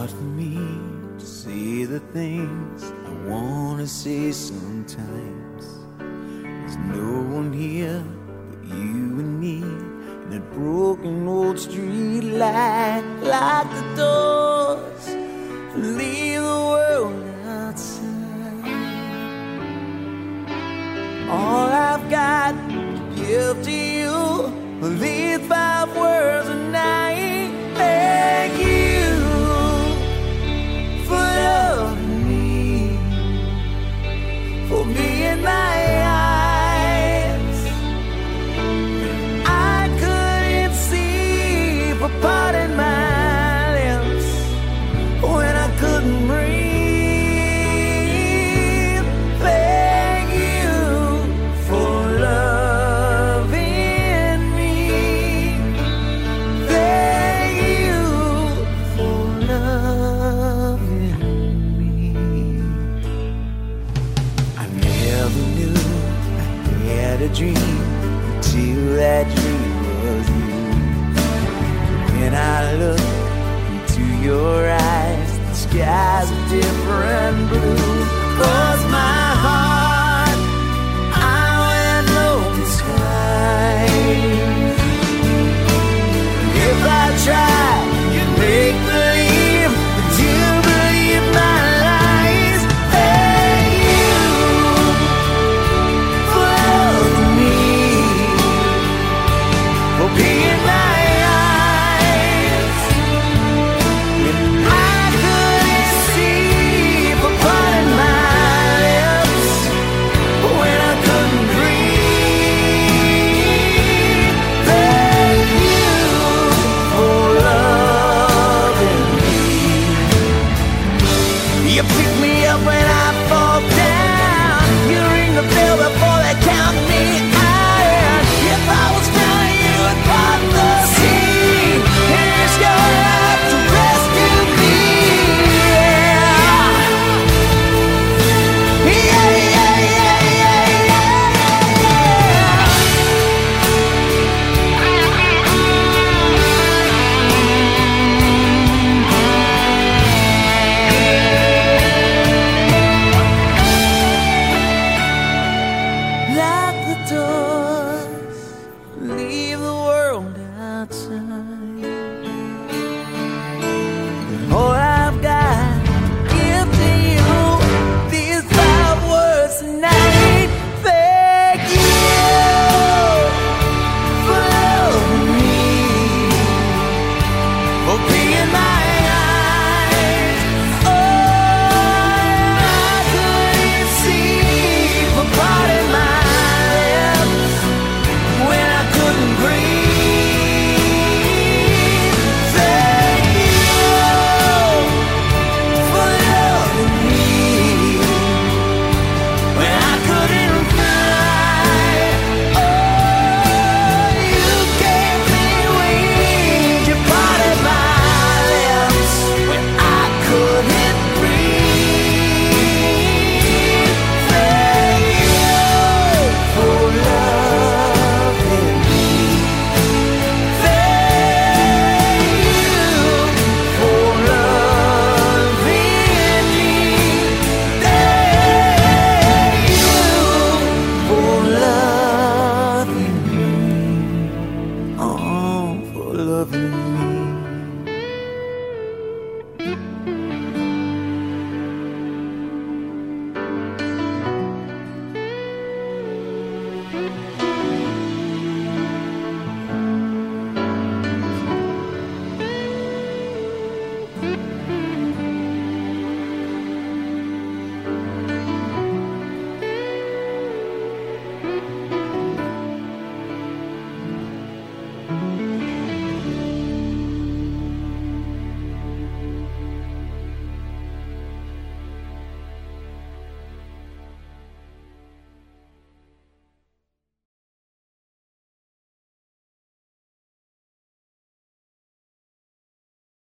hard for me to say the things I wanna say sometimes. There's no one here but you and me, and that broken old street light. Lock the doors and leave the world outside. All I've got to give to you are these 5 words a night. Thank you for loving me, for being my eyes. I couldn't see, for parting my lips when I couldn't breathe. Thank you for loving me. Thank you for loving me. I never knew I had a dream until that dream was you. When I look into your eyes, the sky's a different blue. 'Cause my heart, I went low inside. If I tried, you'd make believe that you believe my lies. Thank you for loving me, for being my eyes. And I couldn't see, for parting my lips when I couldn't breathe. Thank you for loving me. You pick me up when I fall down. You ring the bell before they count me out. If I was drowning, you would part the sea. And it's your love to rescue me. Yeah, yeah, yeah, yeah, Lock the doors, leave the world outside. All I've got to give to you, these 5 words tonight. Thank you for loving me, for being my eyes. Oh, I couldn't see, for parting my lips when I couldn't breathe. Thank you for loving me when I couldn't fly. Oh, you gave me wings, you parted my lips when I couldn't breathe. Thank you for loving me. Thank you for loving me. Thank you for loving me. Oh, for loving me.